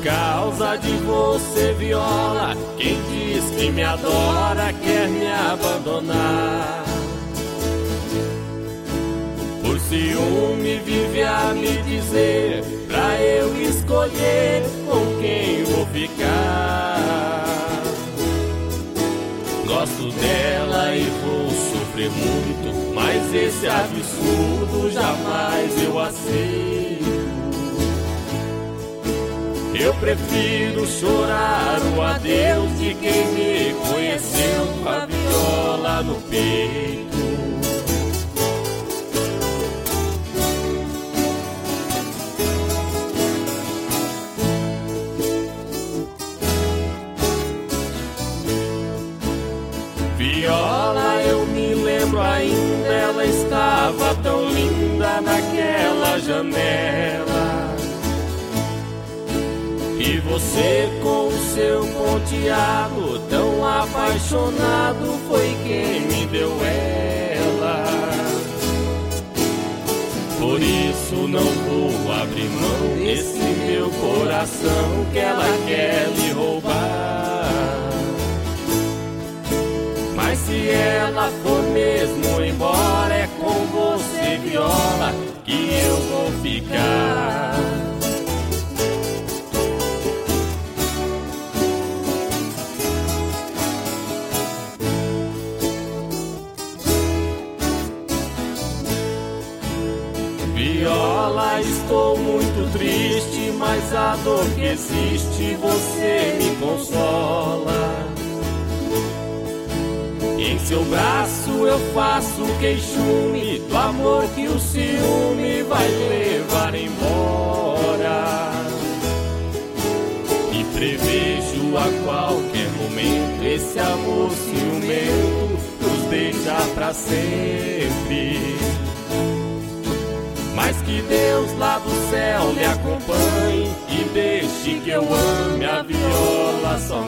causa de você, viola, quem diz que me adora quer me abandonar. Por ciúme vive a me dizer pra eu escolher com quem vou ficar. Gosto dela e vou sofrer muito, mas esse absurdo jamais eu aceito. Eu prefiro chorar o adeus de quem me conheceu com a viola no peito. Viola, eu me lembro ainda, ela estava tão linda naquela janela. E você com o seu ponteado, tão apaixonado, foi quem me deu ela. Por isso não vou abrir mão desse meu coração que ela quer lhe roubar. Mas se ela for mesmo embora, é com você, viola, que eu vou ficar. Viola, estou muito triste, mas a dor que existe você me consola. Em seu braço eu faço queixume do amor que o ciúme vai levar embora. E prevejo a qualquer momento esse amor ciumento nos deixar pra sempre. Mas que Deus lá do céu lhe acompanhe e deixe que eu ame a viola somente.